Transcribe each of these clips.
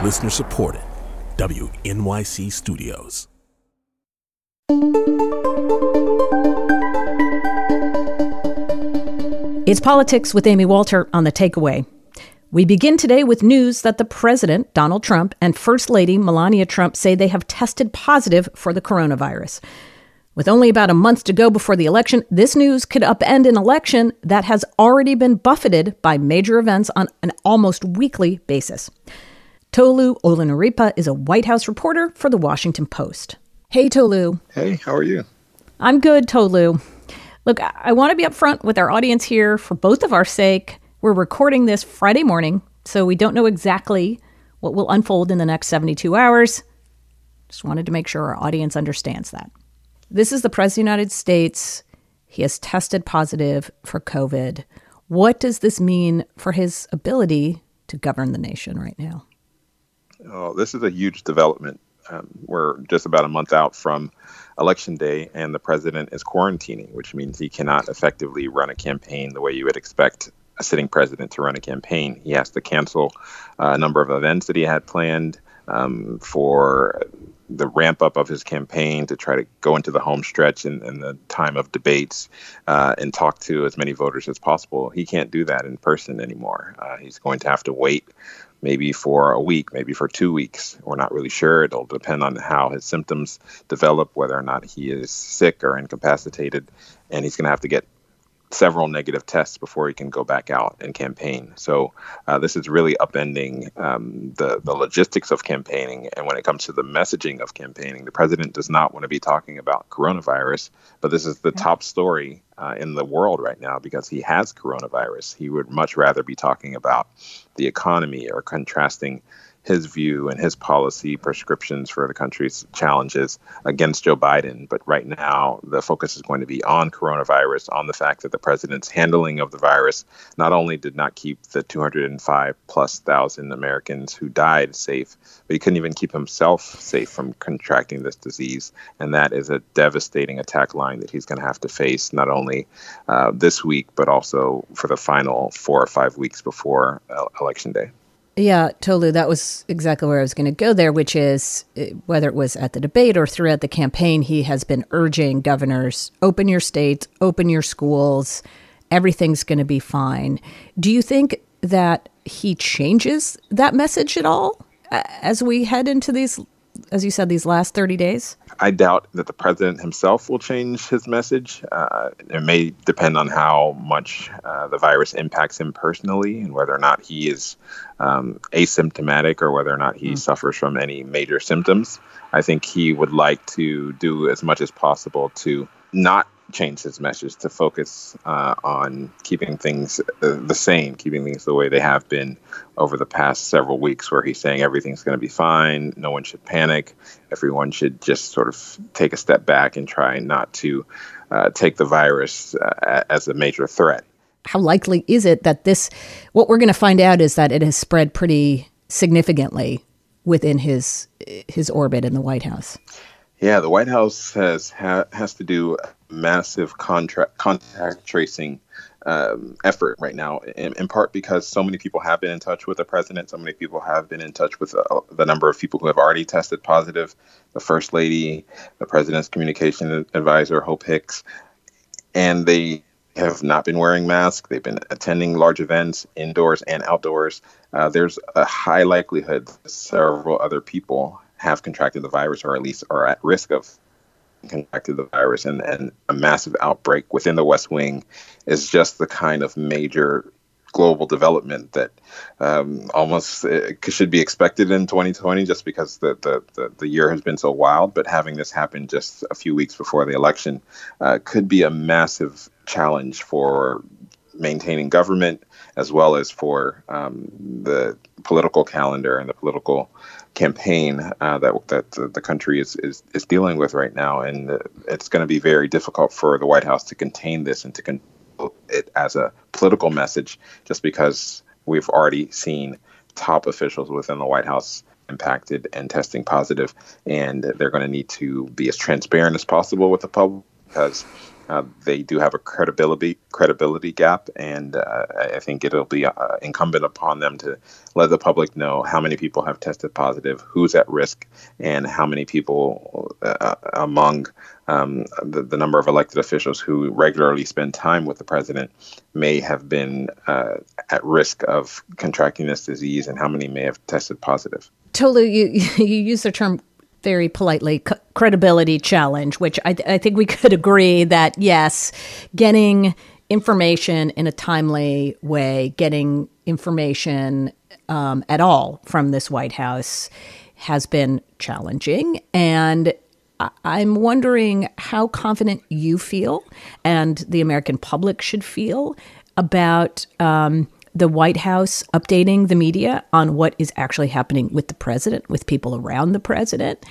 Listener supported. WNYC Studios. It's Politics with Amy Walter on The Takeaway. We begin today with news that the President, Donald Trump, and First Lady Melania Trump say they have tested positive for the coronavirus. With only about a month to go before the election, this news could upend an election that has already been buffeted by major events on an almost weekly basis. Tolu Olorunnipa is a White House reporter for The Washington Post. Hey, Tolu. Hey, how are you? I'm good, Tolu. Look, I want to be upfront with our audience here for both of our sake. We're recording this Friday morning, so we don't know exactly what will unfold in the next 72 hours. Just wanted to make sure our audience understands that. This is the President of the United States. He has tested positive for COVID. What does this mean for his ability to govern the nation right now? Oh, this is a huge development. We're just about a month out from Election Day, and the president is quarantining, which means he cannot effectively run a campaign the way you would expect a sitting president to run a campaign. He has to cancel a number of events that he had planned for the ramp up of his campaign to try to go into the home stretch in the time of debates and talk to as many voters as possible. He can't do that in person anymore. He's going to have to wait maybe for a week, maybe for 2 weeks. We're not really sure. It'll depend on how his symptoms develop, whether or not he is sick or incapacitated. And he's going to have to get several negative tests before he can go back out and campaign. So this is really upending the logistics of campaigning. And when it comes to the messaging of campaigning, the president does not want to be talking about coronavirus, but this is the top story in the world right now because he has coronavirus. He would much rather be talking about the economy or contrasting his view and his policy prescriptions for the country's challenges against Joe Biden. But right now, the focus is going to be on coronavirus, on the fact that the president's handling of the virus not only did not keep the 205,000+ Americans who died safe, but he couldn't even keep himself safe from contracting this disease. And that is a devastating attack line that he's going to have to face not only this week, but also for the final 4 or 5 weeks before Election Day. Yeah, Tolu, that was exactly where I was going to go there, which is whether it was at the debate or throughout the campaign, he has been urging governors, open your states, open your schools, everything's going to be fine. Do you think that he changes that message at all as we head into these, as you said, these last 30 days? I doubt that the president himself will change his message. It may depend on how much the virus impacts him personally and whether or not he is asymptomatic or whether or not he suffers from any major symptoms. I think he would like to do as much as possible to not change his message, to focus on keeping things the same, keeping things the way they have been over the past several weeks, where he's saying everything's going to be fine, no one should panic, everyone should just sort of take a step back and try not to take the virus as a major threat. How likely is it that what we're going to find out is that it has spread pretty significantly within his orbit in the White House? Yeah, the White House has to do a massive contact tracing effort right now, in part because so many people have been in touch with the president. So many people have been in touch with the number of people who have already tested positive, the First Lady, the president's communication advisor, Hope Hicks, and they have not been wearing masks. They've been attending large events, indoors and outdoors. There's a high likelihood that several other people have contracted the virus, or at least are at risk of contracted the virus, and a massive outbreak within the West Wing is just the kind of major global development that almost should be expected in 2020, just because the year has been so wild. But having this happen just a few weeks before the election could be a massive challenge for maintaining government, as well as for the political calendar and the political campaign that the country is dealing with right now. And it's going to be very difficult for the White House to contain this and to control it as a political message, just because we've already seen top officials within the White House impacted and testing positive, and they're going to need to be as transparent as possible with the public, because They do have a credibility gap, and I think it'll be incumbent upon them to let the public know how many people have tested positive, who's at risk, and how many people among the number of elected officials who regularly spend time with the president may have been at risk of contracting this disease, and how many may have tested positive. Tolu, you use the term very politely, credibility challenge, which I think we could agree that, yes, getting information in a timely way, getting information at all from this White House has been challenging. And I'm wondering how confident you feel and the American public should feel about the White House updating the media on what is actually happening with the president, with people around the president,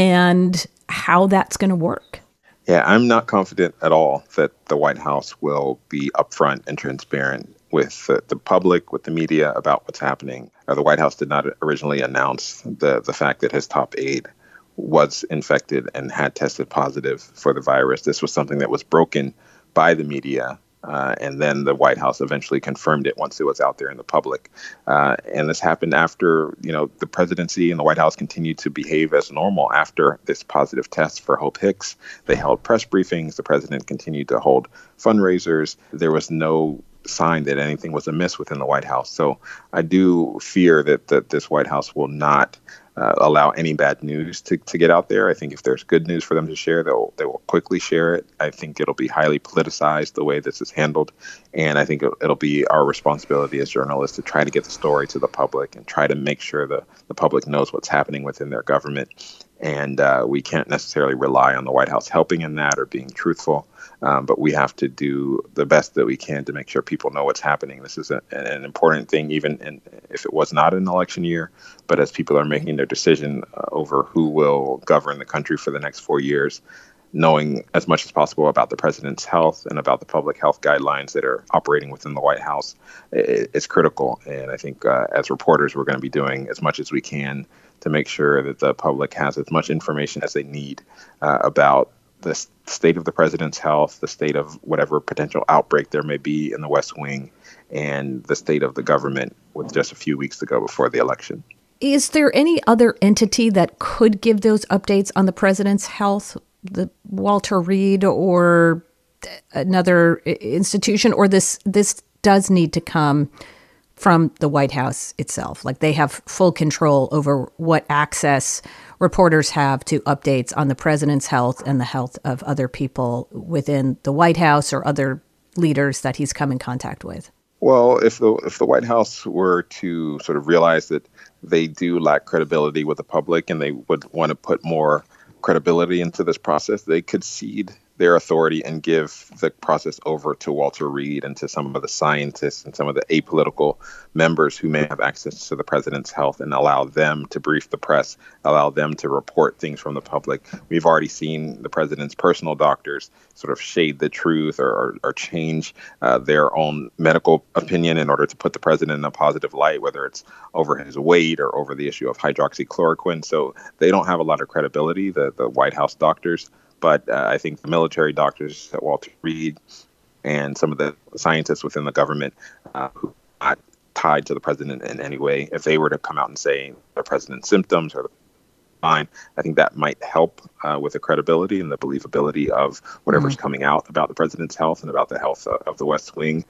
and how that's going to work. Yeah, I'm not confident at all that the White House will be upfront and transparent with the public, with the media about what's happening. The White House did not originally announce the fact that his top aide was infected and had tested positive for the virus. This was something that was broken by the media. And then the White House eventually confirmed it once it was out there in the public. And this happened after, the presidency and the White House continued to behave as normal after this positive test for Hope Hicks. They held press briefings. The president continued to hold fundraisers. There was no sign that anything was amiss within the White House. So I do fear that this White House will not allow any bad news to get out there. I think if there's good news for them to share, they will quickly share it. I think it'll be highly politicized the way this is handled. And I think it'll be our responsibility as journalists to try to get the story to the public and try to make sure the public knows what's happening within their government. And we can't necessarily rely on the White House helping in that or being truthful. But we have to do the best that we can to make sure people know what's happening. This is an important thing, even if it was not an election year. But as people are making their decision over who will govern the country for the next 4 years, knowing as much as possible about the president's health and about the public health guidelines that are operating within the White House is critical. And I think as reporters, we're going to be doing as much as we can to make sure that the public has as much information as they need about the state of the president's health, the state of whatever potential outbreak there may be in the West Wing, and the state of the government with just a few weeks to go before the election. Is there any other entity that could give those updates on the president's health, the Walter Reed or another institution, or this does need to come from the White House itself? Like they have full control over what access reporters have to updates on the president's health and the health of other people within the White House or other leaders that he's come in contact with? Well, if the White House were to sort of realize that they do lack credibility with the public and they would want to put more credibility into this process, they could cede their authority and give the process over to Walter Reed and to some of the scientists and some of the apolitical members who may have access to the president's health and allow them to brief the press, allow them to report things from the public. We've already seen the president's personal doctors sort of shade the truth or change their own medical opinion in order to put the president in a positive light, whether it's over his weight or over the issue of hydroxychloroquine. So they don't have a lot of credibility, the White House doctors. But I think the military doctors at Walter Reed and some of the scientists within the government who are not tied to the president in any way, if they were to come out and say the president's symptoms are fine, I think that might help with the credibility and the believability of whatever's coming out about the president's health and about the health of the West Wing.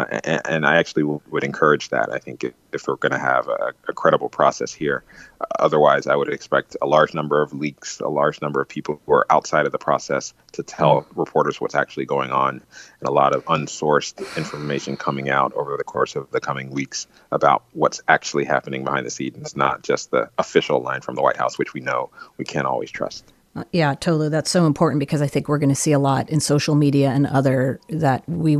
And I actually would encourage that. I think if we're going to have a credible process here, otherwise I would expect a large number of leaks, a large number of people who are outside of the process to tell reporters what's actually going on, and a lot of unsourced information coming out over the course of the coming weeks about what's actually happening behind the scenes, not just the official line from the White House, which we know we can't always trust. Yeah, totally. That's so important because I think we're going to see a lot in social media and other that we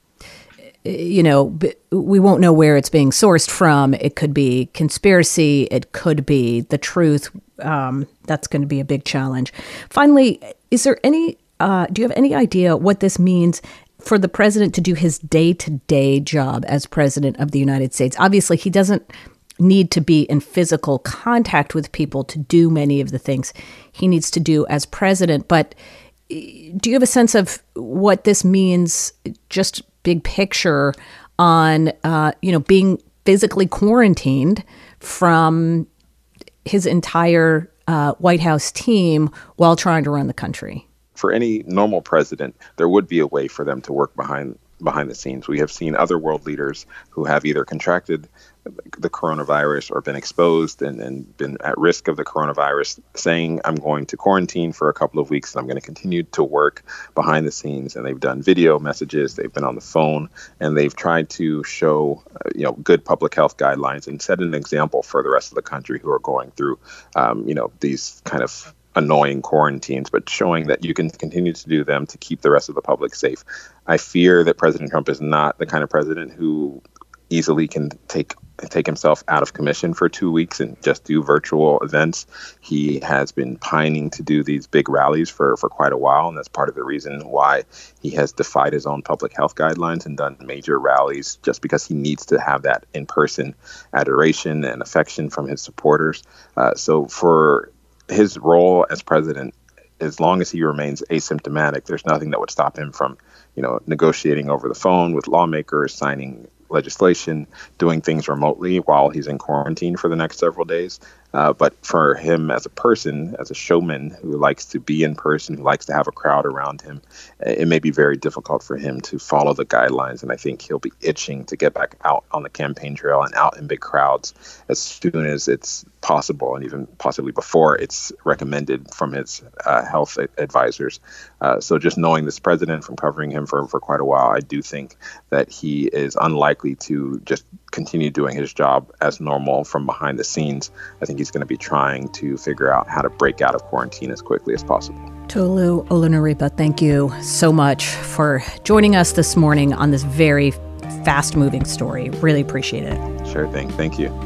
won't know where it's being sourced from. It could be conspiracy. It could be the truth. That's going to be a big challenge. Finally, is there do you have any idea what this means for the president to do his day-to-day job as president of the United States? Obviously, he doesn't need to be in physical contact with people to do many of the things he needs to do as president. But do you have a sense of what this means, just big picture, on being physically quarantined from his entire White House team while trying to run the country? For any normal president, there would be a way for them to work behind the scenes. We have seen other world leaders who have either contracted the coronavirus or been exposed and been at risk of the coronavirus saying, I'm going to quarantine for a couple of weeks and I'm going to continue to work behind the scenes. And they've done video messages, they've been on the phone, and they've tried to show good public health guidelines and set an example for the rest of the country who are going through these kind of annoying quarantines, but showing that you can continue to do them to keep the rest of the public safe. I fear that President Trump is not the kind of president who easily can take himself out of commission for 2 weeks and just do virtual events. He has been pining to do these big rallies for quite a while, and that's part of the reason why he has defied his own public health guidelines and done major rallies, just because he needs to have that in-person adoration and affection from his supporters. So for his role as president, as long as he remains asymptomatic, there's nothing that would stop him from, negotiating over the phone with lawmakers, signing legislation, doing things remotely while he's in quarantine for the next several days. But for him as a person, as a showman who likes to be in person, who likes to have a crowd around him, it may be very difficult for him to follow the guidelines. And I think he'll be itching to get back out on the campaign trail and out in big crowds as soon as it's possible, and even possibly before it's recommended from his health advisors. So just knowing this president, from covering him for quite a while, I do think that he is unlikely to just continue doing his job as normal from behind the scenes. I think he's going to be trying to figure out how to break out of quarantine as quickly as possible. Tolu Olunaripa, thank you so much for joining us this morning on this very fast-moving story. Really appreciate it. Sure thing. Thank you.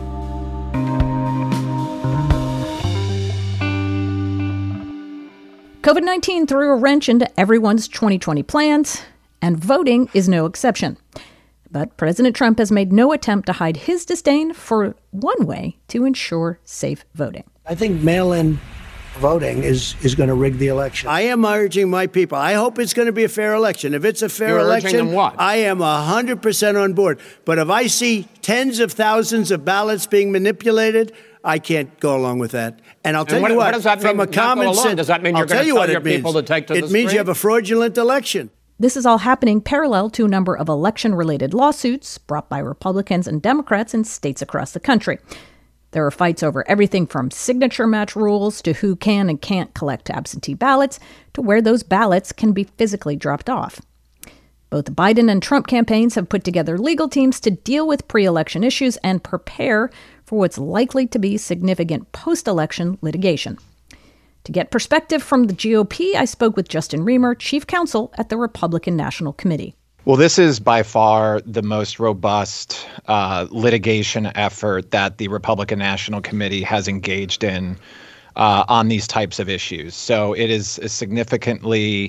COVID-19 threw a wrench into everyone's 2020 plans, and voting is no exception. But President Trump has made no attempt to hide his disdain for one way to ensure safe voting. I think mail-in voting is going to rig the election. I am urging my people. I hope it's going to be a fair election. If it's a fair election, I am 100% on board. But if I see tens of thousands of ballots being manipulated, I can't go along with that. And I'll tell you what, does that mean, from a common sense, does that mean you're going to tell your people to take to the street? It means you have a fraudulent election. This is all happening parallel to a number of election-related lawsuits brought by Republicans and Democrats in states across the country. There are fights over everything from signature match rules to who can and can't collect absentee ballots to where those ballots can be physically dropped off. Both the Biden and Trump campaigns have put together legal teams to deal with pre-election issues and prepare for what's likely to be significant post-election litigation. To get perspective from the GOP, I spoke with Justin Reamer, chief counsel at the Republican National Committee. Well, this is by far the most robust litigation effort that the Republican National Committee has engaged in on these types of issues. So it is a significantly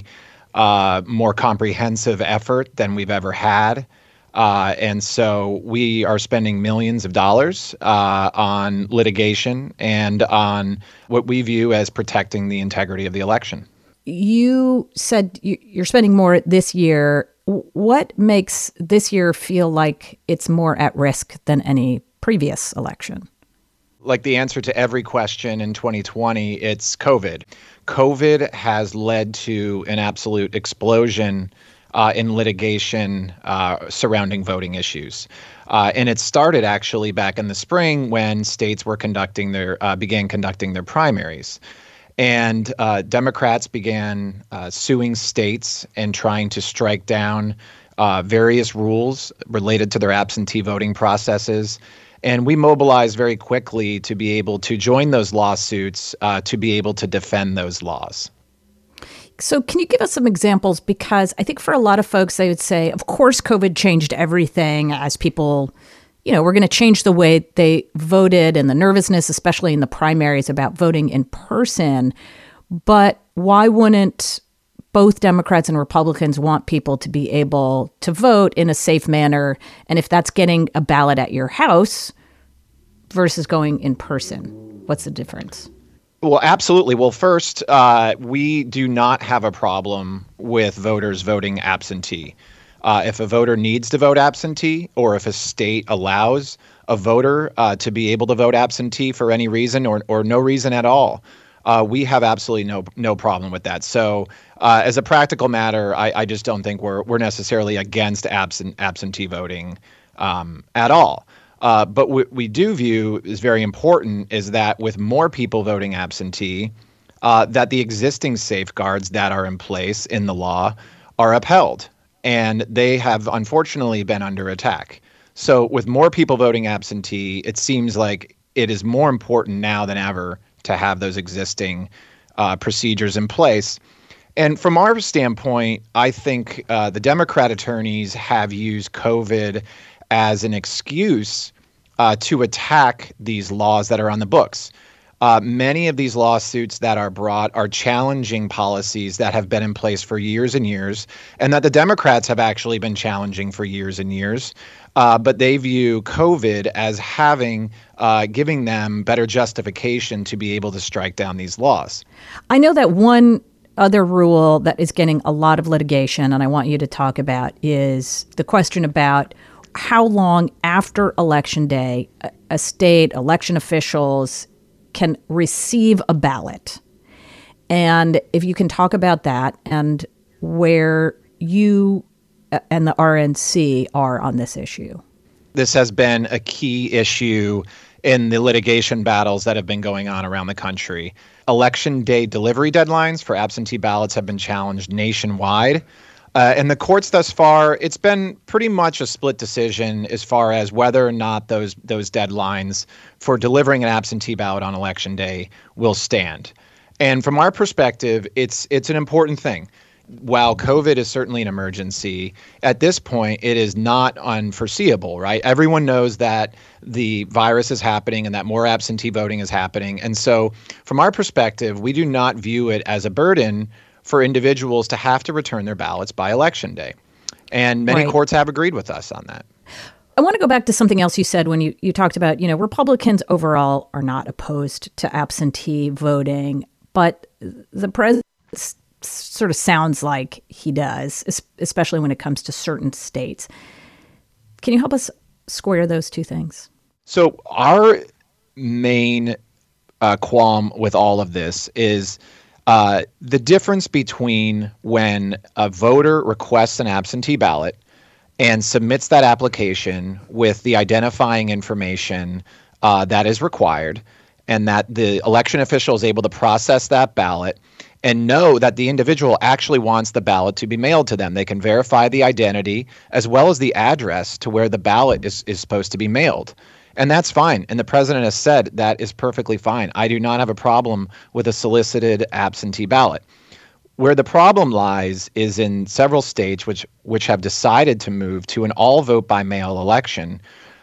more comprehensive effort than we've ever had. And so we are spending millions of dollars on litigation and on what we view as protecting the integrity of the election. You said you're spending more this year. What makes this year feel like it's more at risk than any previous election? Like the answer to every question in 2020, it's COVID. COVID has led to an absolute explosion in litigation surrounding voting issues. And it started actually back in the spring when states were began conducting their primaries. And Democrats began suing states and trying to strike down various rules related to their absentee voting processes. And we mobilized very quickly to be able to join those lawsuits to be able to defend those laws. So can you give us some examples? Because I think for a lot of folks, they would say, of course, COVID changed everything as people, we're going to change the way they voted and the nervousness, especially in the primaries about voting in person. But why wouldn't both Democrats and Republicans want people to be able to vote in a safe manner? And if that's getting a ballot at your house versus going in person, what's the difference? Well, absolutely. Well, first, we do not have a problem with voters voting absentee. If a voter needs to vote absentee, or if a state allows a voter to be able to vote absentee for any reason or no reason at all, we have absolutely no problem with that. So as a practical matter, I just don't think we're necessarily against absentee voting at all. But what we do view is very important is that with more people voting absentee, that the existing safeguards that are in place in the law are upheld. And they have unfortunately been under attack. So with more people voting absentee, it seems like it is more important now than ever to have those existing procedures in place. And from our standpoint, I think the Democrat attorneys have used COVID as an excuse to attack these laws that are on the books. Many of these lawsuits that are brought are challenging policies that have been in place for years and years, and that the Democrats have actually been challenging for years and years. But they view COVID as giving them better justification to be able to strike down these laws. I know that one other rule that is getting a lot of litigation, and I want you to talk about, is the question about how long after Election Day a state election officials can receive a ballot. And if you can talk about that and where you and the RNC are on this issue. This has been a key issue in the litigation battles that have been going on around the country. Election day delivery deadlines for absentee ballots have been challenged nationwide. And the courts thus far, it's been pretty much a split decision as far as whether or not those deadlines for delivering an absentee ballot on Election Day will stand. And from our perspective, it's an important thing. While COVID is certainly an emergency, at this point, it is not unforeseeable, right? Everyone knows that the virus is happening and that more absentee voting is happening. And so from our perspective, we do not view it as a burden for individuals to have to return their ballots by Election Day. And many courts have agreed with us on that. I want to go back to something else you said when you talked about, Republicans overall are not opposed to absentee voting, but the president sort of sounds like he does, especially when it comes to certain states. Can you help us square those two things? So our main qualm with all of this is the difference between when a voter requests an absentee ballot and submits that application with the identifying information that is required, and that the election official is able to process that ballot and know that the individual actually wants the ballot to be mailed to them. They can verify the identity as well as the address to where the ballot is supposed to be mailed. And that's fine. And the president has said that is perfectly fine. I do not have a problem with a solicited absentee ballot. Where the problem lies is in several states which have decided to move to an all vote by mail election,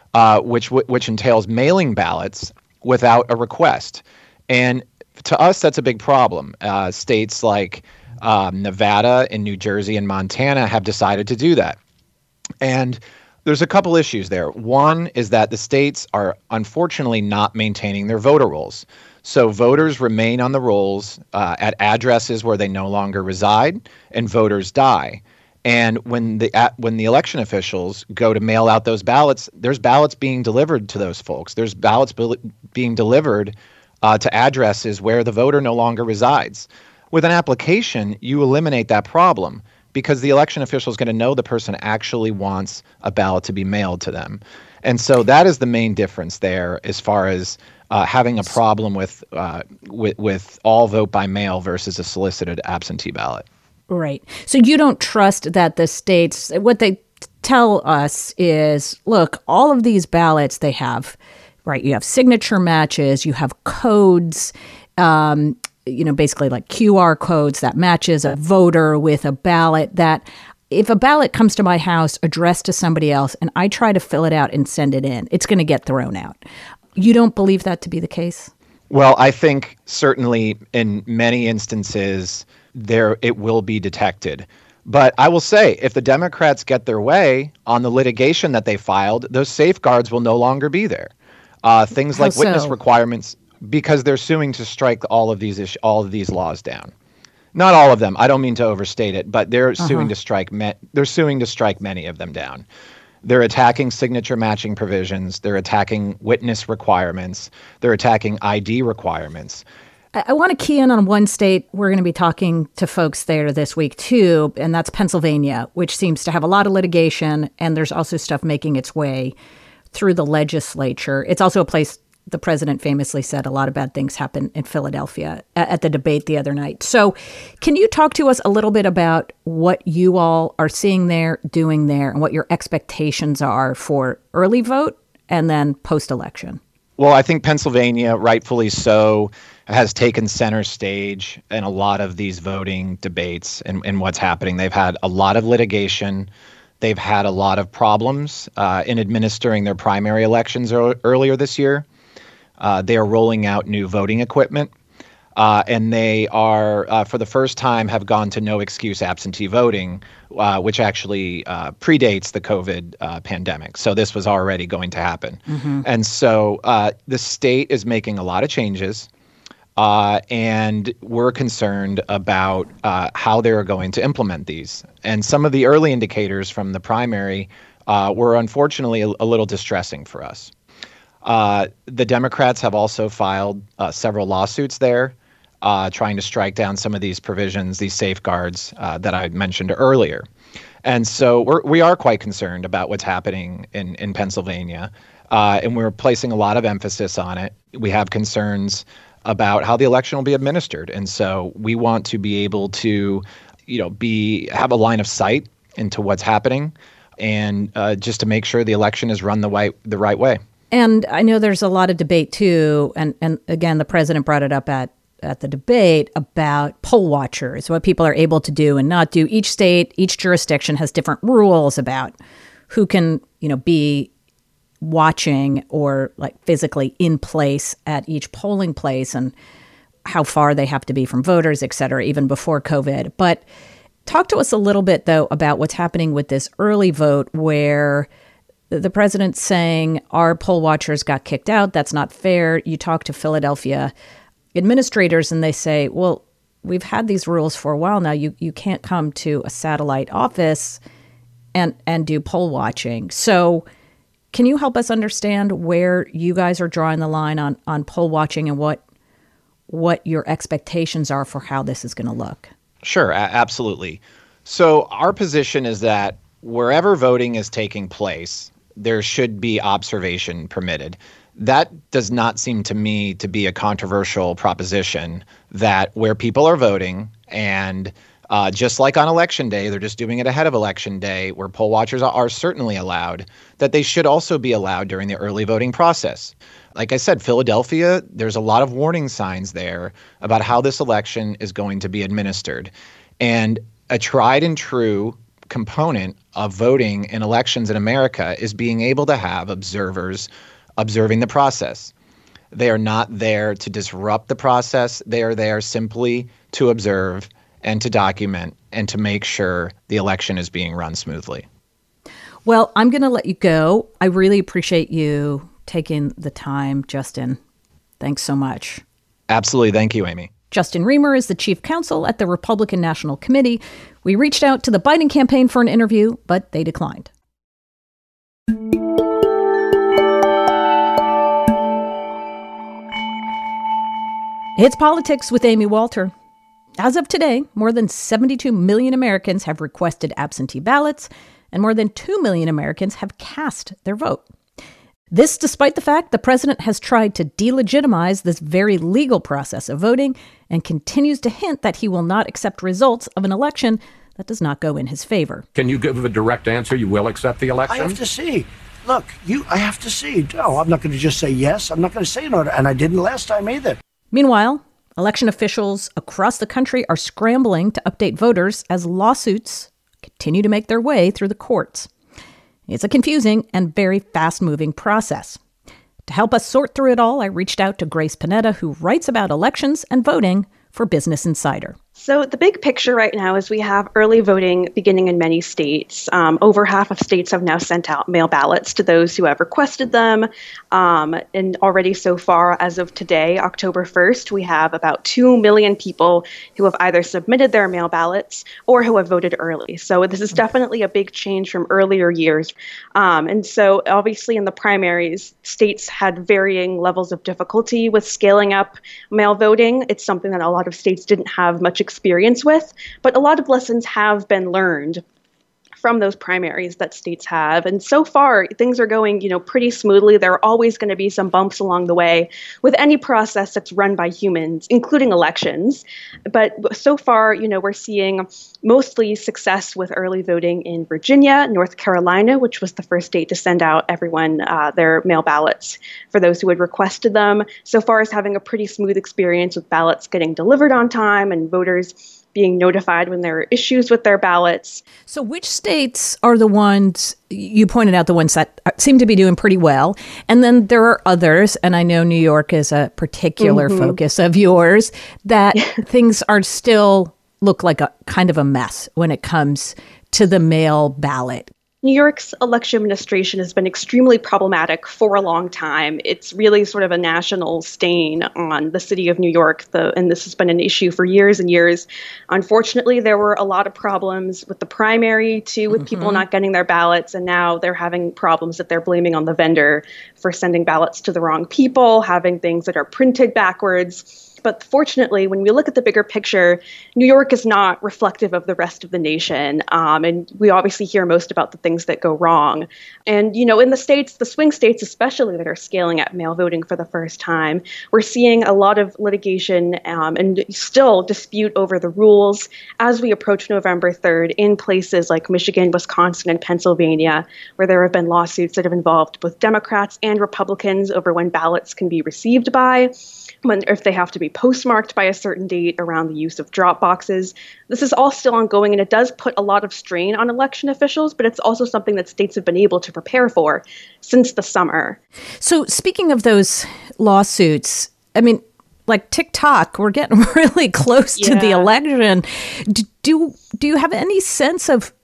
which entails mailing ballots without a request. And to us, that's a big problem. States like Nevada and New Jersey and Montana have decided to do that. And there's a couple issues there. One is that the states are unfortunately not maintaining their voter rolls. So voters remain on the rolls at addresses where they no longer reside, and voters die. And when the election officials go to mail out those ballots, there's ballots being delivered to those folks. There's ballots being delivered to addresses where the voter no longer resides. With an application, you eliminate that problem, because the election official is going to know the person actually wants a ballot to be mailed to them. And so that is the main difference there as far as having a problem with all vote by mail versus a solicited absentee ballot. Right. So you don't trust that the states, what they tell us is, look, all of these ballots they have, right, you have signature matches, you have codes, basically like QR codes that matches a voter with a ballot, that if a ballot comes to my house addressed to somebody else and I try to fill it out and send it in, it's going to get thrown out. You don't believe that to be the case? Well, I think certainly in many instances it will be detected. But I will say, if the Democrats get their way on the litigation that they filed, those safeguards will no longer be there. Things like witness requirements. because they're suing to strike all of these laws down. Not all of them. I don't mean to overstate it, but they're suing to strike. They're suing to strike many of them down. They're attacking signature matching provisions. They're attacking witness requirements. They're attacking ID requirements. I want to key in on one state we're going to be talking to folks there this week, too, and that's Pennsylvania, which seems to have a lot of litigation, and there's also stuff making its way through the legislature. It's also a place the president famously said a lot of bad things happen in Philadelphia at the debate the other night. So can you talk to us a little bit about what you all are seeing there, doing there, and what your expectations are for early vote and then post-election? Well, I think Pennsylvania, rightfully so, has taken center stage in a lot of these voting debates and what's happening. They've had a lot of litigation. They've had a lot of problems in administering their primary elections earlier this year. They are rolling out new voting equipment, and they are, for the first time, have gone to no excuse absentee voting, which actually predates the COVID pandemic. So this was already going to happen. And so the state is making a lot of changes, and we're concerned about how they're going to implement these. And some of the early indicators from the primary were unfortunately a little distressing for us. The Democrats have also filed several lawsuits there, trying to strike down some of these provisions, these safeguards that I mentioned earlier. And so we are quite concerned about what's happening in Pennsylvania, and we're placing a lot of emphasis on it. We have concerns about how the election will be administered. And so we want to be able to, have a line of sight into what's happening and just to make sure the election is run the right way. And I know there's a lot of debate, too, and again, the president brought it up at the debate about poll watchers, what people are able to do and not do. Each state, each jurisdiction has different rules about who can, be watching or like physically in place at each polling place and how far they have to be from voters, et cetera, even before COVID. But talk to us a little bit, though, about what's happening with this early vote where the president's saying our poll watchers got kicked out. That's not fair. You talk to Philadelphia administrators and they say, well, we've had these rules for a while now. You can't come to a satellite office and do poll watching. So can you help us understand where you guys are drawing the line on poll watching and what your expectations are for how this is going to look? Sure, absolutely. So our position is that wherever voting is taking place, there should be observation permitted. That does not seem to me to be a controversial proposition, that where people are voting and just like on Election Day, they're just doing it ahead of Election Day, where poll watchers are certainly allowed, that they should also be allowed during the early voting process. Like I said, Philadelphia, there's a lot of warning signs there about how this election is going to be administered. And a tried and true component of voting in elections in America is being able to have observers observing the process. They are not there to disrupt the process. They are there simply to observe and to document and to make sure the election is being run smoothly. Well, I'm going to let you go. I really appreciate you taking the time, Justin. Thanks so much. Absolutely. Thank you, Amy. Justin Reamer is the chief counsel at the Republican National Committee. We reached out to the Biden campaign for an interview, but they declined. It's Politics with Amy Walter. As of today, more than 72 million Americans have requested absentee ballots, and more than 2 million Americans have cast their vote. This despite the fact the president has tried to delegitimize this very legal process of voting and continues to hint that he will not accept results of an election that does not go in his favor. Can you give a direct answer? You will accept the election? I have to see. Look, I have to see. No, I'm not going to just say yes. I'm not going to say no. And I didn't last time either. Meanwhile, election officials across the country are scrambling to update voters as lawsuits continue to make their way through the courts. It's a confusing and very fast-moving process. To help us sort through it all, I reached out to Grace Panetta, who writes about elections and voting for Business Insider. So the big picture right now is we have early voting beginning in many states. Over half of states have now sent out mail ballots to those who have requested them. And already so far, as of today, October 1st, we have about 2 million people who have either submitted their mail ballots or who have voted early. So this is definitely a big change from earlier years. And so obviously in the primaries, states had varying levels of difficulty with scaling up mail voting. It's something that a lot of states didn't have much experience with, but a lot of lessons have been learned from those primaries that states have. And so far, things are going, pretty smoothly. There are always going to be some bumps along the way with any process that's run by humans, including elections. But so far, we're seeing mostly success with early voting in Virginia, North Carolina, which was the first state to send out everyone their mail ballots for those who had requested them. So far as having a pretty smooth experience with ballots getting delivered on time and voters being notified when there are issues with their ballots. So which states are the ones, you pointed out the ones that seem to be doing pretty well, and then there are others, and I know New York is a particular focus of yours, that things are still look like a kind of a mess when it comes to the mail ballot? New York's election administration has been extremely problematic for a long time. It's really sort of a national stain on the city of New York, and this has been an issue for years and years. Unfortunately, there were a lot of problems with the primary, too, with people not getting their ballots, and now they're having problems that they're blaming on the vendor for sending ballots to the wrong people, having things that are printed backwards. But fortunately, when we look at the bigger picture, New York is not reflective of the rest of the nation. And we obviously hear most about the things that go wrong. And, in the states, the swing states especially, that are scaling up mail voting for the first time, we're seeing a lot of litigation and still dispute over the rules as we approach November 3rd in places like Michigan, Wisconsin, and Pennsylvania, where there have been lawsuits that have involved both Democrats and Republicans over when ballots can be received by, if they have to be postmarked by a certain date, around the use of drop boxes. This is all still ongoing, and it does put a lot of strain on election officials, but it's also something that states have been able to prepare for since the summer. So speaking of those lawsuits, I mean, like TikTok, we're getting really close to the election. Do you have any sense of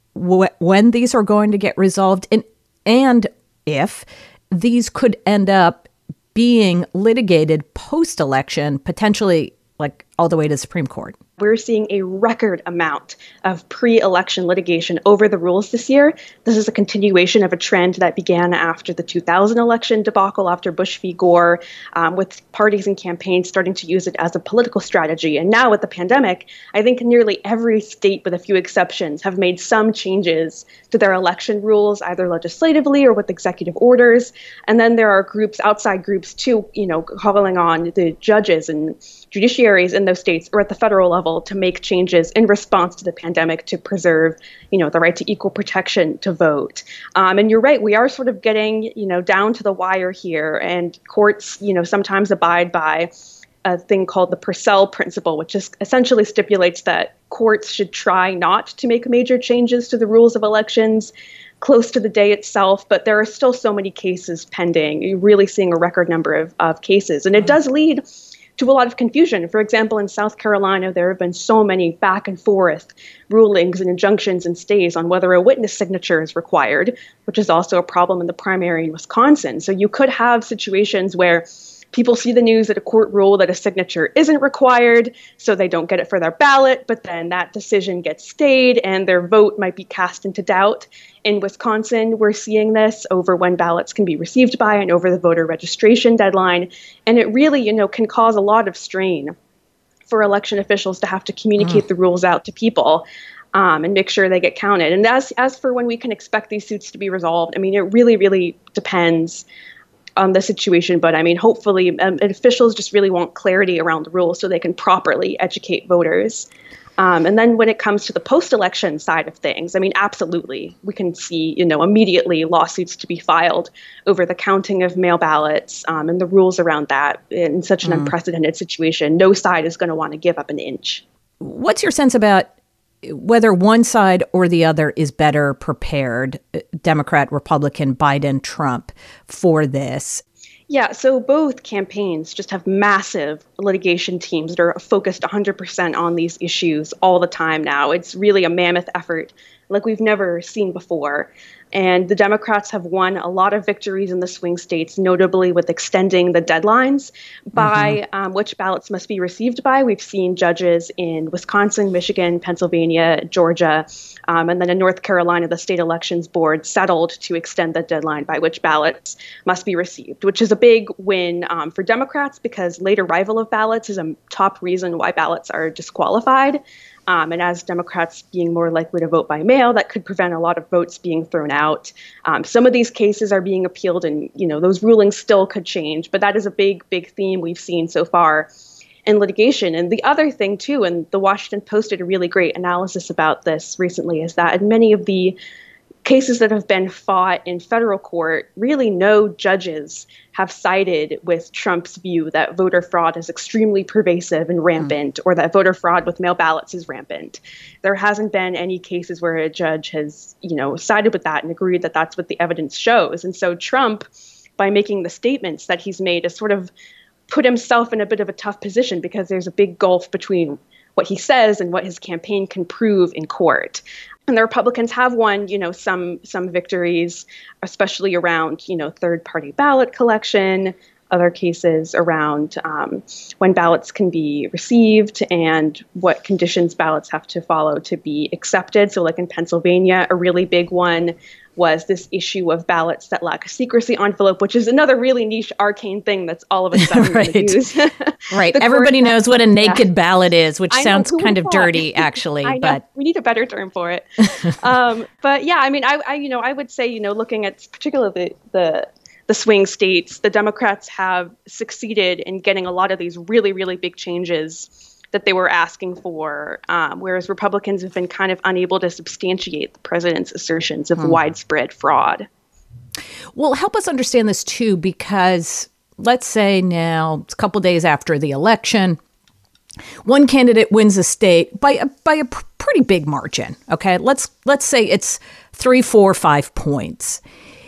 when these are going to get resolved, and if these could end up being litigated post-election, potentially like all the way to the Supreme Court? We're seeing a record amount of pre-election litigation over the rules this year. This is a continuation of a trend that began after the 2000 election debacle, after Bush v. Gore, with parties and campaigns starting to use it as a political strategy. And now with the pandemic, I think nearly every state, with a few exceptions, have made some changes to their election rules, either legislatively or with executive orders. And then there are groups, outside groups too, calling on the judges and judiciaries in those states or at the federal level to make changes in response to the pandemic to preserve, the right to equal protection to vote. And you're right, we are sort of getting, down to the wire here, and courts, sometimes abide by a thing called the Purcell principle, which just essentially stipulates that courts should try not to make major changes to the rules of elections close to the day itself, but there are still so many cases pending. You're really seeing a record number of cases, and it does lead to a lot of confusion. For example, in South Carolina, there have been so many back and forth rulings and injunctions and stays on whether a witness signature is required, which is also a problem in the primary in Wisconsin. So you could have situations where people see the news that a court ruled that a signature isn't required, so they don't get it for their ballot, but then that decision gets stayed and their vote might be cast into doubt. In Wisconsin, we're seeing this over when ballots can be received by and over the voter registration deadline. And it really, can cause a lot of strain for election officials to have to communicate the rules out to people and make sure they get counted. And as for when we can expect these suits to be resolved, I mean, it really, really depends on the situation. But I mean, hopefully officials just really want clarity around the rules so they can properly educate voters. And then when it comes to the post-election side of things, I mean, absolutely, we can see, immediately lawsuits to be filed over the counting of mail ballots and the rules around that in such an unprecedented situation. No side is going to want to give up an inch. What's your sense about whether one side or the other is better prepared, Democrat, Republican, Biden, Trump, for this? Yeah, so both campaigns just have massive litigation teams that are focused 100% on these issues all the time now. It's really a mammoth effort like we've never seen before. And the Democrats have won a lot of victories in the swing states, notably with extending the deadlines by which ballots must be received by. We've seen judges in Wisconsin, Michigan, Pennsylvania, Georgia, and then in North Carolina, the state elections board settled to extend the deadline by which ballots must be received, which is a big win for Democrats because late arrival of ballots is a top reason why ballots are disqualified. And as Democrats being more likely to vote by mail, that could prevent a lot of votes being thrown out. Some of these cases are being appealed and, those rulings still could change. But that is a big, big theme we've seen so far in litigation. And the other thing, too, and the Washington Post did a really great analysis about this recently, is that in many of the cases that have been fought in federal court, really no judges have sided with Trump's view that voter fraud is extremely pervasive and rampant, or that voter fraud with mail ballots is rampant. There hasn't been any cases where a judge has, sided with that and agreed that that's what the evidence shows. And so Trump, by making the statements that he's made, has sort of put himself in a bit of a tough position because there's a big gulf between what he says and what his campaign can prove in court. And the Republicans have won, some victories, especially around, third-party ballot collection, other cases around when ballots can be received and what conditions ballots have to follow to be accepted. So like in Pennsylvania, a really big one was this issue of ballots that lack a secrecy envelope, which is another really niche, arcane thing that's all of a sudden in the news. Right. Everybody knows what a naked ballot is, which sounds kind of dirty, actually. But we need a better term for it. But yeah, I would say, looking at particularly the swing states, the Democrats have succeeded in getting a lot of these really, really big changes that they were asking for, whereas Republicans have been kind of unable to substantiate the president's assertions of widespread fraud. Well, help us understand this, too, because let's say now it's a couple days after the election, one candidate wins a state by a pretty big margin. OK, let's say it's 3, 4, 5 points.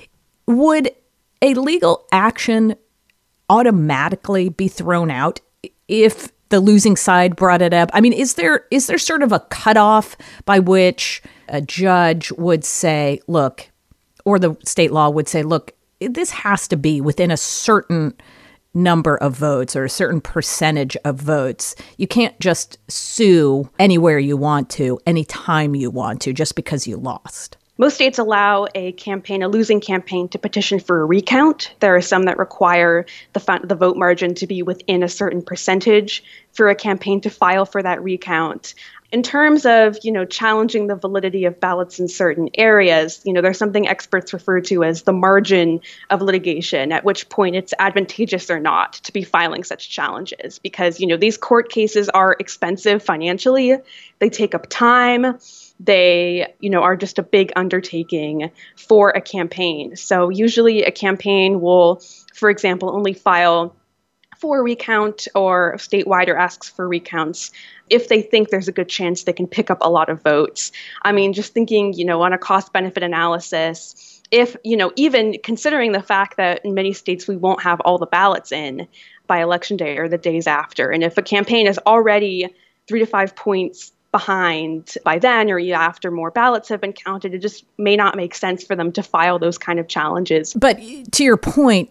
Would a legal action automatically be thrown out if the losing side brought it up? I mean, is there sort of a cutoff by which a judge would say, look, or the state law would say, look, this has to be within a certain number of votes or a certain percentage of votes. You can't just sue anywhere you want to, anytime you want to, just because you lost. Most states allow a losing campaign, to petition for a recount. There are some that require the vote margin to be within a certain percentage for a campaign to file for that recount. In terms of, challenging the validity of ballots in certain areas, there's something experts refer to as the margin of litigation, at which point it's advantageous or not to be filing such challenges because, these court cases are expensive financially. They take up time. They, are just a big undertaking for a campaign. So usually a campaign will, for example, only file for a recount or statewide or asks for recounts if they think there's a good chance they can pick up a lot of votes. I mean, just thinking, on a cost-benefit analysis, if, even considering the fact that in many states we won't have all the ballots in by election day or the days after, and if a campaign is already 3 to 5 points behind by then or after more ballots have been counted, it just may not make sense for them to file those kind of challenges. But to your point,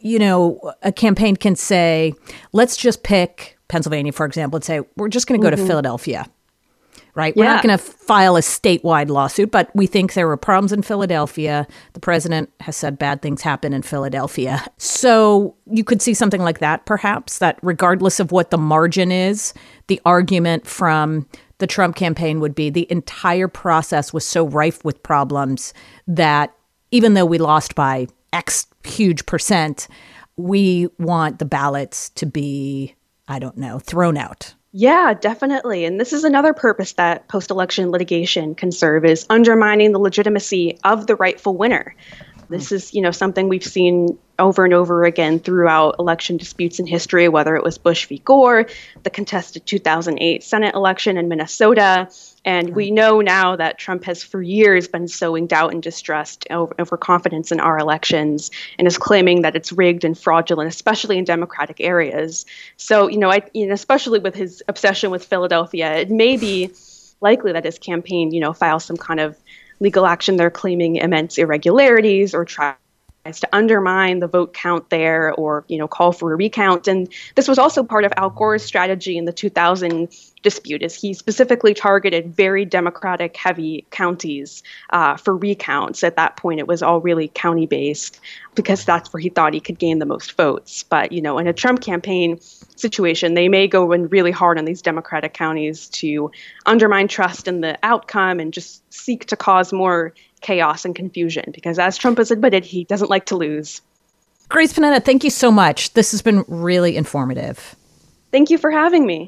a campaign can say, let's just pick Pennsylvania, for example, and say, we're just going to go to Philadelphia, right? We're not going to file a statewide lawsuit, but we think there were problems in Philadelphia. The president has said bad things happen in Philadelphia. So you could see something like that, perhaps, that regardless of what the margin is, the argument from the Trump campaign would be the entire process was so rife with problems that even though we lost by X huge percent, we want the ballots to be, thrown out. Yeah, definitely. And this is another purpose that post-election litigation can serve, is undermining the legitimacy of the rightful winner. This is, something we've seen over and over again throughout election disputes in history, whether it was Bush v. Gore, the contested 2008 Senate election in Minnesota, And we know now that Trump has for years been sowing doubt and distrust over confidence in our elections and is claiming that it's rigged and fraudulent, especially in Democratic areas. So, especially with his obsession with Philadelphia, it may be likely that his campaign, files some kind of legal action there claiming immense irregularities or tries to undermine the vote count there or, call for a recount. And this was also part of Al Gore's strategy in the 2000 dispute, is he specifically targeted very Democratic heavy counties for recounts. At that point, it was all really county based because that's where he thought he could gain the most votes. But, in a Trump campaign situation, they may go in really hard on these Democratic counties to undermine trust in the outcome and just seek to cause more chaos and confusion, because as Trump has admitted, he doesn't like to lose. Grace Panetta, thank you so much. This has been really informative. Thank you for having me.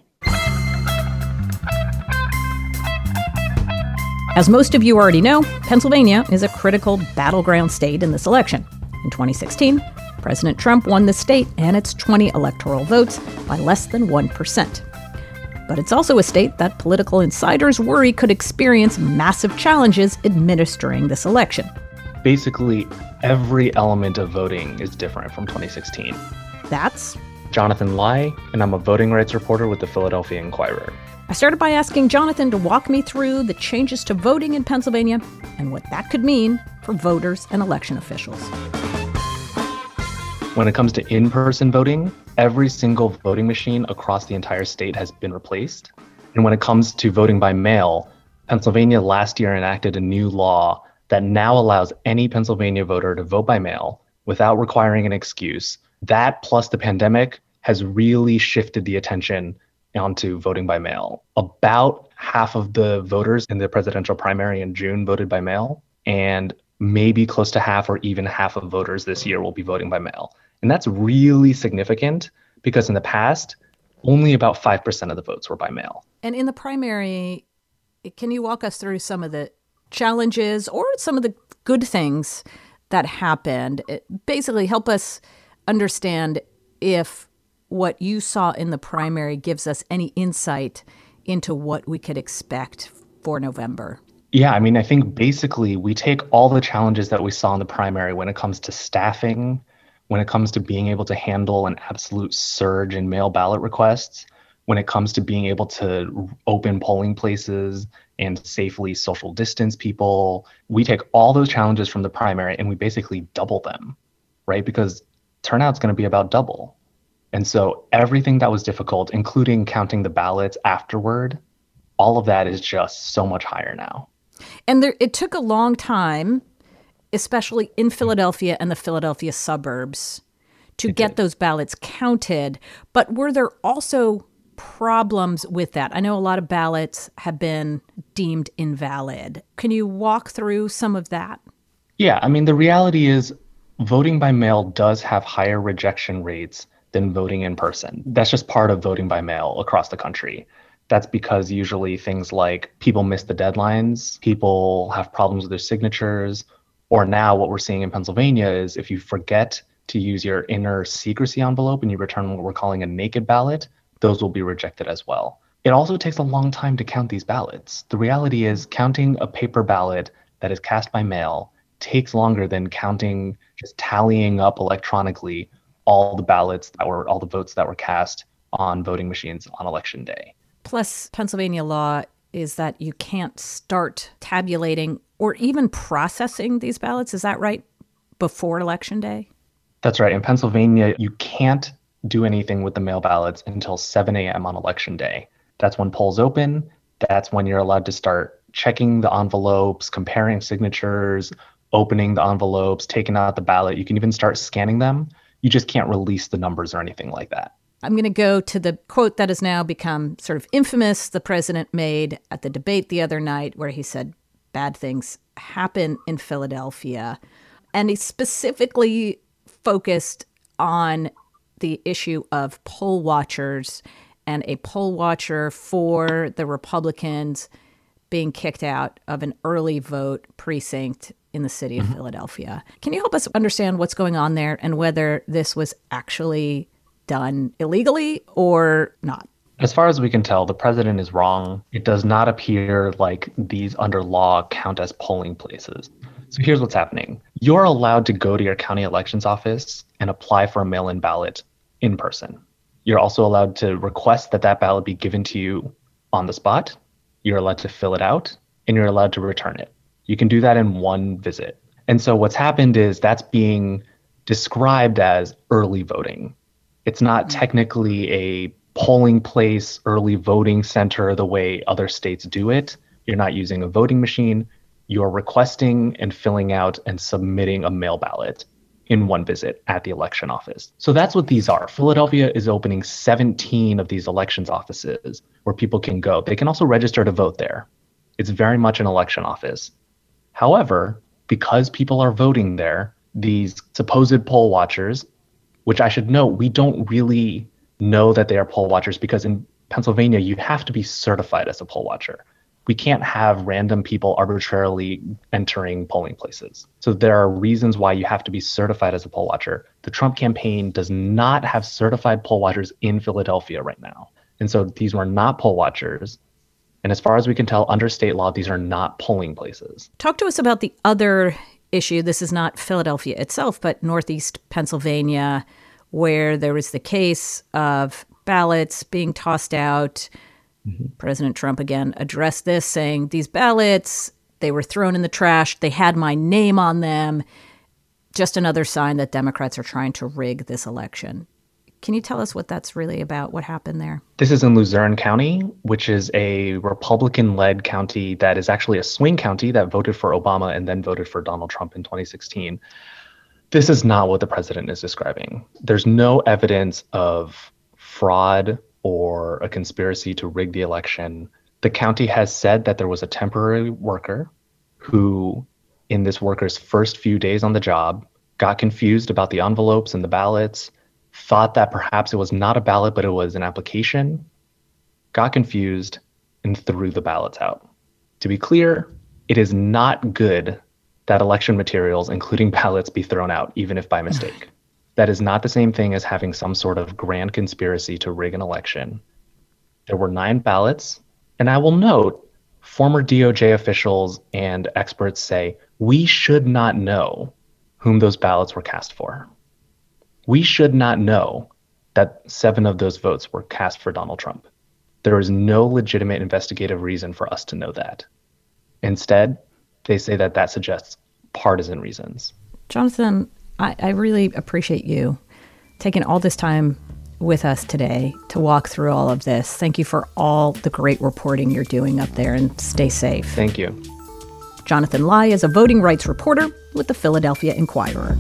As most of you already know, Pennsylvania is a critical battleground state in this election. In 2016, President Trump won the state and its 20 electoral votes by less than 1%. But it's also a state that political insiders worry could experience massive challenges administering this election. Basically, every element of voting is different from 2016. That's Jonathan Lai, and I'm a voting rights reporter with the Philadelphia Inquirer. I started by asking Jonathan to walk me through the changes to voting in Pennsylvania and what that could mean for voters and election officials. When it comes to in-person voting, every single voting machine across the entire state has been replaced. And when it comes to voting by mail, Pennsylvania last year enacted a new law that now allows any Pennsylvania voter to vote by mail without requiring an excuse. That plus the pandemic has really shifted the attention onto voting by mail. About half of the voters in the presidential primary in June voted by mail, and maybe close to half or even half of voters this year will be voting by mail. And that's really significant because in the past, only about 5% of the votes were by mail. And in the primary, can you walk us through some of the challenges or some of the good things that happened? Basically, help us understand if what you saw in the primary gives us any insight into what we could expect for November. Yeah, I think basically we take all the challenges that we saw in the primary when it comes to staffing, when it comes to being able to handle an absolute surge in mail ballot requests, when it comes to being able to open polling places and safely social distance people. We take all those challenges from the primary and we basically double them, right? Because turnout's going to be about double. And so everything that was difficult, including counting the ballots afterward, all of that is just so much higher now. And it took a long time, especially in Philadelphia and the Philadelphia suburbs, to get those ballots counted. But were there also problems with that? I know a lot of ballots have been deemed invalid. Can you walk through some of that? Yeah, the reality is voting by mail does have higher rejection rates than voting in person. That's just part of voting by mail across the country. That's because usually things like people miss the deadlines, people have problems with their signatures, or now what we're seeing in Pennsylvania is if you forget to use your inner secrecy envelope and you return what we're calling a naked ballot, those will be rejected as well. It also takes a long time to count these ballots. The reality is counting a paper ballot that is cast by mail takes longer than counting, just tallying up electronically all the votes that were cast on voting machines on election day. Plus, Pennsylvania law is that you can't start tabulating or even processing these ballots. Is that right? Before election day? That's right. In Pennsylvania, you can't do anything with the mail ballots until 7 a.m. on election day. That's when polls open. That's when you're allowed to start checking the envelopes, comparing signatures, opening the envelopes, taking out the ballot. You can even start scanning them. You just can't release the numbers or anything like that. I'm going to go to the quote that has now become sort of infamous the president made at the debate the other night where he said bad things happen in Philadelphia. And he specifically focused on the issue of poll watchers and a poll watcher for the Republicans being kicked out of an early vote precinct in the city of Philadelphia. Can you help us understand what's going on there and whether this was actually done illegally or not? As far as we can tell, the president is wrong. It does not appear like these under law count as polling places. So here's what's happening. You're allowed to go to your county elections office and apply for a mail-in ballot in person. You're also allowed to request that that ballot be given to you on the spot. You're allowed to fill it out, and you're allowed to return it. You can do that in one visit. And so what's happened is that's being described as early voting. It's not technically a polling place, early voting center the way other states do it. You're not using a voting machine. You're requesting and filling out and submitting a mail ballot in one visit at the election office. So that's what these are. Philadelphia is opening 17 of these elections offices where people can go. They can also register to vote there. It's very much an election office. However, because people are voting there, these supposed poll watchers, which I should note, we don't really know that they are poll watchers because in Pennsylvania, you have to be certified as a poll watcher. We can't have random people arbitrarily entering polling places. So there are reasons why you have to be certified as a poll watcher. The Trump campaign does not have certified poll watchers in Philadelphia right now. And so these were not poll watchers. And as far as we can tell, under state law, these are not polling places. Talk to us about the other issue. This is not Philadelphia itself, but Northeast Pennsylvania, where there was the case of ballots being tossed out. President Trump again addressed this, saying these ballots, they were thrown in the trash. They had my name on them. Just another sign that Democrats are trying to rig this election. Can you tell us what that's really about? What happened there? This is in Luzerne County, which is a Republican-led county that is actually a swing county that voted for Obama and then voted for Donald Trump in 2016. This is not what the president is describing. There's no evidence of fraud or a conspiracy to rig the election. The county has said that there was a temporary worker who, in this worker's first few days on the job, got confused about the envelopes and the ballots, thought that perhaps it was not a ballot, but it was an application, got confused, and threw the ballots out. To be clear, it is not good that election materials, including ballots, be thrown out, even if by mistake. That is not the same thing as having some sort of grand conspiracy to rig an election. There were 9 ballots, and I will note, former DOJ officials and experts say, we should not know whom those ballots were cast for. We should not know that 7 of those votes were cast for Donald Trump. There is no legitimate investigative reason for us to know that. Instead, they say that that suggests partisan reasons. Jonathan, I really appreciate you taking all this time with us today to walk through all of this. Thank you for all the great reporting you're doing up there, and stay safe. Thank you. Jonathan Lai is a voting rights reporter with the Philadelphia Inquirer.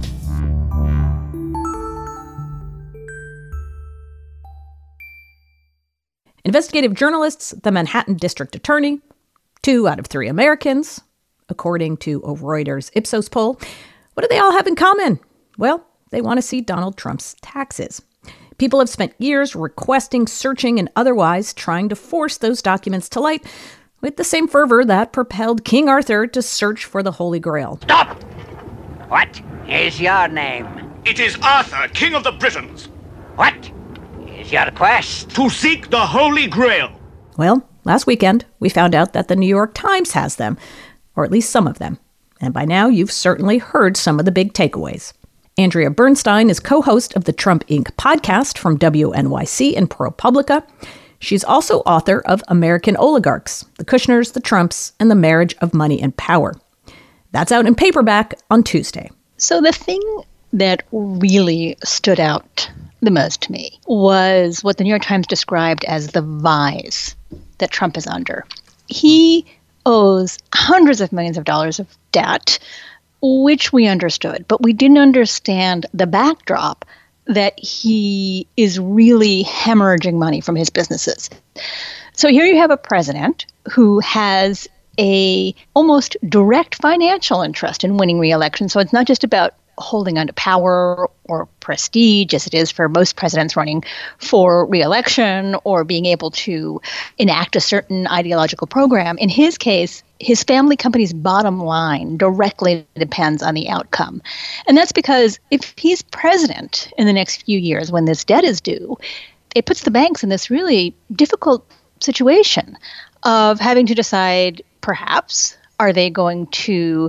Investigative journalists, the Manhattan District Attorney, 2 out of 3 Americans, according to a Reuters Ipsos poll. What do they all have in common? Well, they want to see Donald Trump's taxes. People have spent years requesting, searching, and otherwise trying to force those documents to light with the same fervor that propelled King Arthur to search for the Holy Grail. Stop! What is your name? It is Arthur, King of the Britons. What is your quest? To seek the Holy Grail. Well, last weekend, we found out that the New York Times has them, or at least some of them. And by now, you've certainly heard some of the big takeaways. Andrea Bernstein is co-host of the Trump Inc. podcast from WNYC and ProPublica. She's also author of American Oligarchs, The Kushners, the Trumps, and the Marriage of Money and Power. That's out in paperback on Tuesday. So the thing that really stood out the most to me was what the New York Times described as the vise that Trump is under. He owes hundreds of millions of dollars of debt, which we understood, but we didn't understand the backdrop that he is really hemorrhaging money from his businesses. So here you have a president who has a almost direct financial interest in winning re-election. So it's not just about holding on to power or prestige, as it is for most presidents running for re-election, or being able to enact a certain ideological program. In his case, his family company's bottom line directly depends on the outcome. And that's because if he's president in the next few years when this debt is due, it puts the banks in this really difficult situation of having to decide, perhaps, are they going to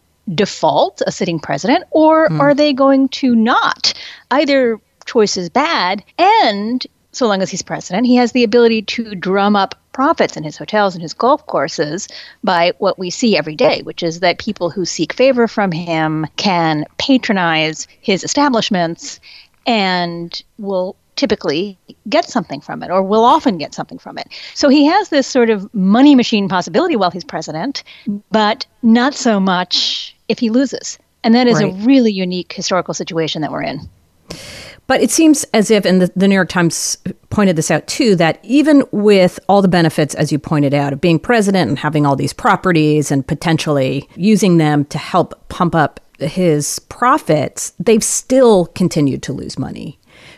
default a sitting president, or are they going to not? Either choice is bad, and so long as he's president, he has the ability to drum up profits in his hotels and his golf courses by what we see every day, which is that people who seek favor from him can patronize his establishments and will typically get something from it, or will often get something from it. So he has this sort of money machine possibility while he's president, but not so much if he loses. And that is a really unique historical situation that we're in. But it seems as if, and the New York Times pointed this out too, that even with all the benefits, as you pointed out, of being president and having all these properties and potentially using them to help pump up his profits, they've still continued to lose money.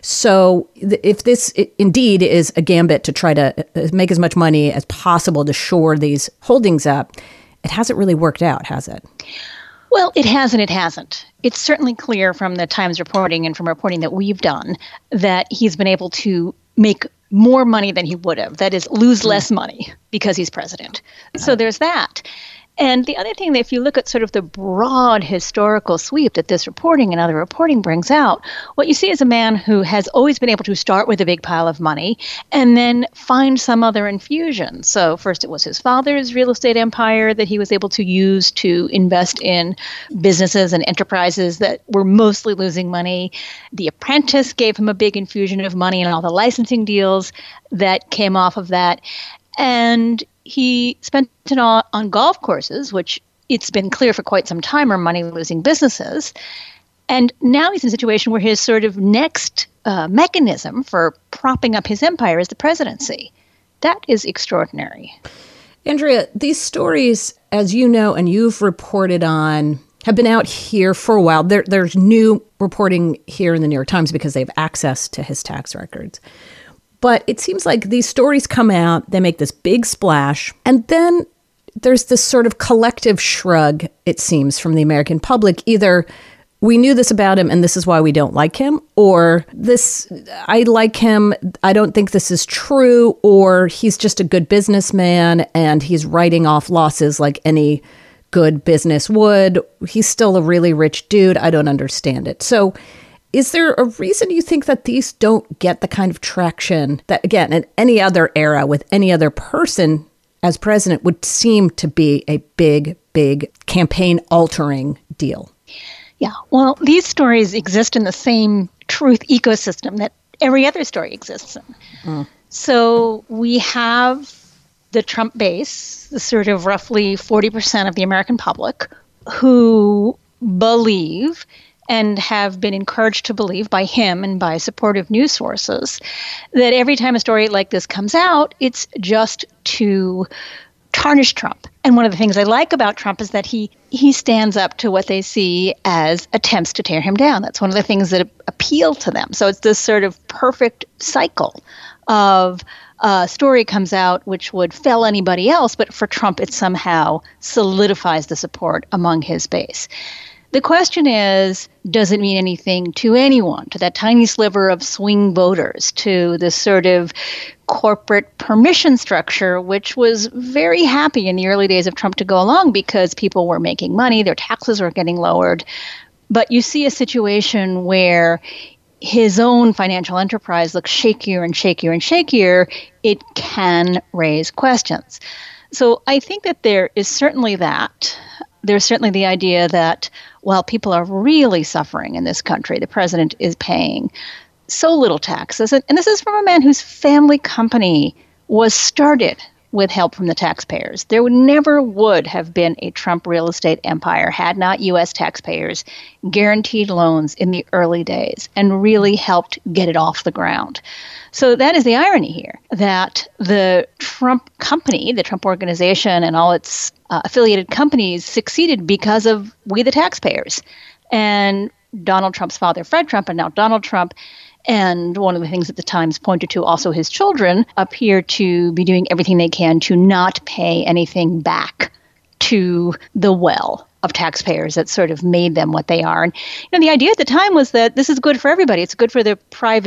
So if this indeed is a gambit to try to make as much money as possible to shore these holdings up, it hasn't really worked out, has it? Well, it has and it hasn't. It's certainly clear from the Times reporting and from reporting that we've done that he's been able to make more money than he would have. That is, lose less money because he's president. So there's that. And the other thing, that if you look at sort of the broad historical sweep that this reporting and other reporting brings out, what you see is a man who has always been able to start with a big pile of money and then find some other infusion. So first it was his father's real estate empire that he was able to use to invest in businesses and enterprises that were mostly losing money. The Apprentice gave him a big infusion of money and all the licensing deals that came off of that. And he spent it all on golf courses, which it's been clear for quite some time are money-losing businesses. And now he's in a situation where his sort of next mechanism for propping up his empire is the presidency. That is extraordinary. Andrea, these stories, as you know and you've reported on, have been out here for a while. There's new reporting here in the New York Times because they have access to his tax records. But it seems like these stories come out, they make this big splash, and then there's this sort of collective shrug, it seems, from the American public. Either we knew this about him and this is why we don't like him, or this, I like him, I don't think this is true, or he's just a good businessman and he's writing off losses like any good business would. He's still a really rich dude. I don't understand it. So is there a reason you think that these don't get the kind of traction that, again, in any other era with any other person as president would seem to be a big, big campaign-altering deal? Yeah, well, these stories exist in the same truth ecosystem that every other story exists in. So we have the Trump base, the sort of roughly 40% of the American public who believe and have been encouraged to believe by him and by supportive news sources that every time a story like this comes out, it's just to tarnish Trump. And one of the things I like about Trump is that he stands up to what they see as attempts to tear him down. That's one of the things that appeal to them. So it's this sort of perfect cycle of a story comes out which would fell anybody else, but for Trump it somehow solidifies the support among his base. The question is, does it mean anything to anyone, to that tiny sliver of swing voters, to this sort of corporate permission structure, which was very happy in the early days of Trump to go along because people were making money, their taxes were getting lowered. But you see a situation where his own financial enterprise looks shakier and shakier and shakier. It can raise questions. So I think that there is certainly that. There's certainly the idea that while people are really suffering in this country, the president is paying so little taxes. And this is from a man whose family company was started with help from the taxpayers. There never would have been a Trump real estate empire had not U.S. taxpayers guaranteed loans in the early days and really helped get it off the ground. So that is the irony here, that the Trump company, the Trump organization and all its affiliated companies succeeded because of we the taxpayers. And Donald Trump's father, Fred Trump, and now Donald Trump, and one of the things that the Times pointed to, also his children, appear to be doing everything they can to not pay anything back to the well of taxpayers that sort of made them what they are. And the idea at the time was that this is good for everybody. It's good for the private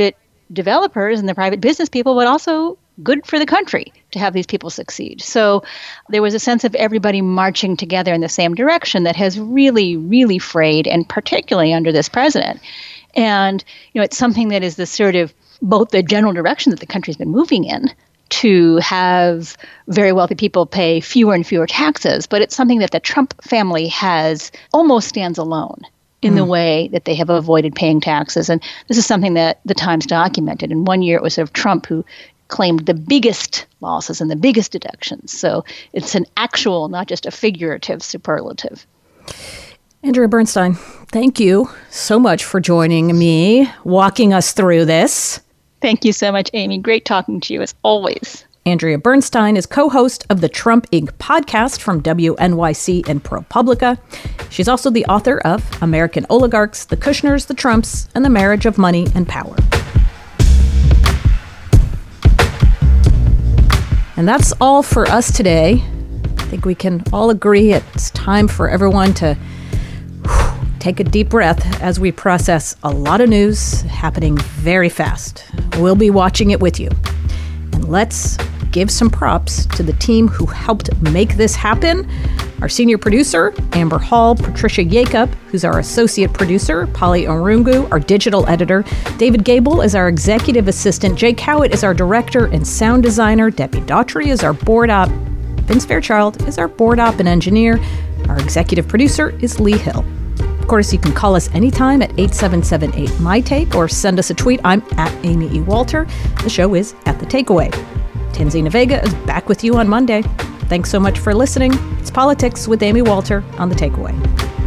developers and the private business people, but also good for the country to have these people succeed. So there was a sense of everybody marching together in the same direction that has really, really frayed, and particularly under this president. And, it's something that is the sort of both the general direction that the country's been moving in, to have very wealthy people pay fewer and fewer taxes, but it's something that the Trump family has almost stands alone in the way that they have avoided paying taxes. And this is something that the Times documented. And one year it was sort of Trump who claimed the biggest losses and the biggest deductions. So it's an actual, not just a figurative superlative. Andrea Bernstein, thank you so much for joining me, walking us through this. Thank you so much, Amy. Great talking to you as always. Andrea Bernstein is co-host of the Trump Inc. podcast from WNYC and ProPublica. She's also the author of American Oligarchs, The Kushners, the Trumps, and the Marriage of Money and Power. And that's all for us today. I think we can all agree it's time for everyone to take a deep breath as we process a lot of news happening very fast. We'll be watching it with you. And let's give some props to the team who helped make this happen. Our senior producer, Amber Hall, Patricia Yacob, who's our associate producer, Polly Orungu, our digital editor, David Gable is our executive assistant, Jake Howitt is our director and sound designer, Debbie Daughtry is our board op, Vince Fairchild is our board op and engineer, our executive producer is Lee Hill. Of course, you can call us anytime at 877-8-MY-TAKE or send us a tweet. I'm at Amy E. Walter. The show is At The Takeaway. Tanzina Vega is back with you on Monday. Thanks so much for listening. It's Politics with Amy Walter on The Takeaway.